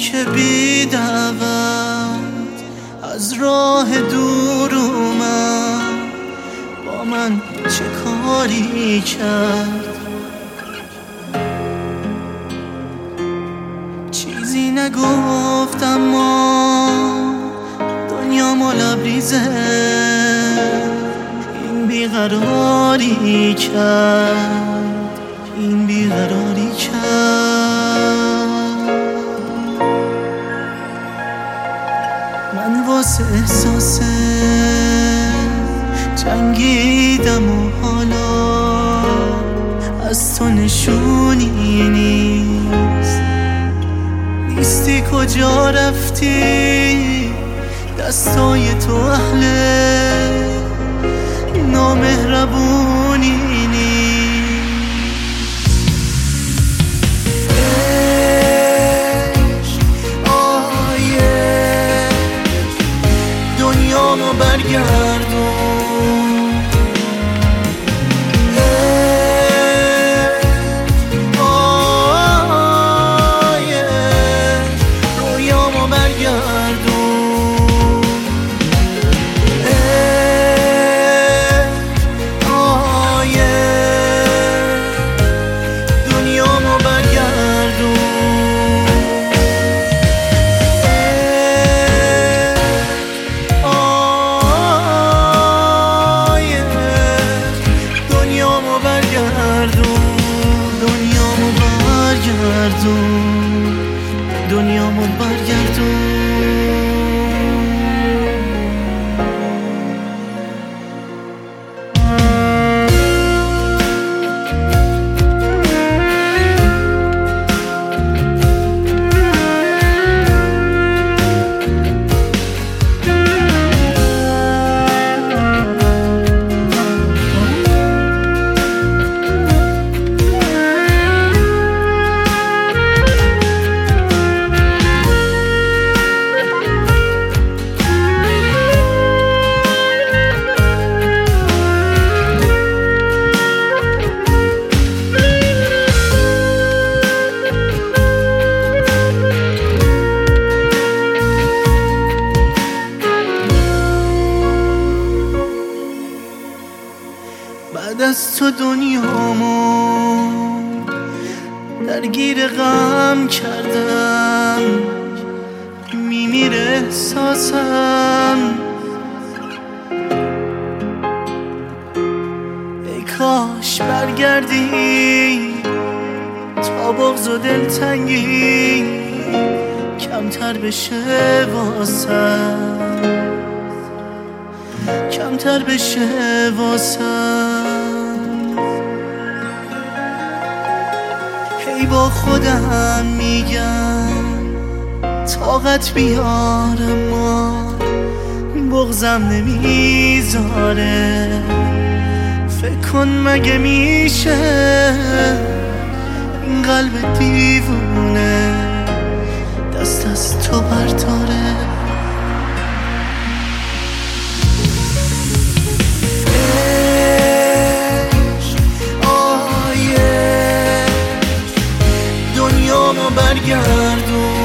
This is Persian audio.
که بی دعوت از راه دور اومد، با من چه کاری کرد؟ چیزی نگفت اما دنیامو لبریزه این بیقراری کرد، این بیقراری کرد. من واسه احساس جنگیدم و حالا از تو نشونی نیستی. کجا رفتی؟ دستای تو اهل نامهربونی دنیامو برگردون، رویامو برگردون، دنیامو برگردون. دنیامو برگردون. بعد از تو دنیامو درگیر غم کردم، میمیره احساسم. ای کاش برگردی تا بغض و دلتنگی کمتر بشه واسم، کمتر بشه واسم. هی با خودم میگم طاقت بیارم ما بغضم نمیذاره. فکر کن مگه میشه این قلب دیوونه دست از تو برداره؟ دنیامو برگردون،